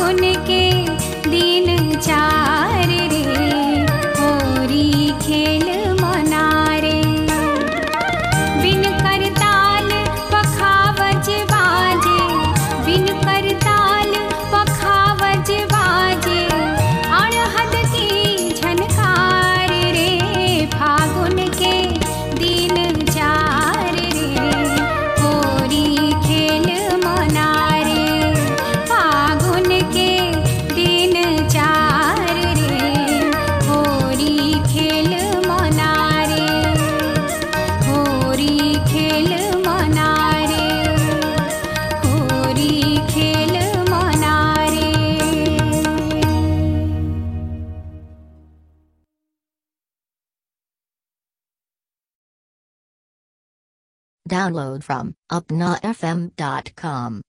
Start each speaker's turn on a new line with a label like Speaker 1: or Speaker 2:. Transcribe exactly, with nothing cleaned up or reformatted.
Speaker 1: फागुन के दिन चार रे होरी खेल मनारे बिन करताल पखावज बाजे बिन करताल पखावज बाजे अड़हद की झनकार रे फागुन के दिन चार रे होरी खेल मनारे फागुन के दिन चार रे होरी खेल मनारे होरी खेल मनारे होरी खेल मनारे।
Speaker 2: Download from upna f m dot com.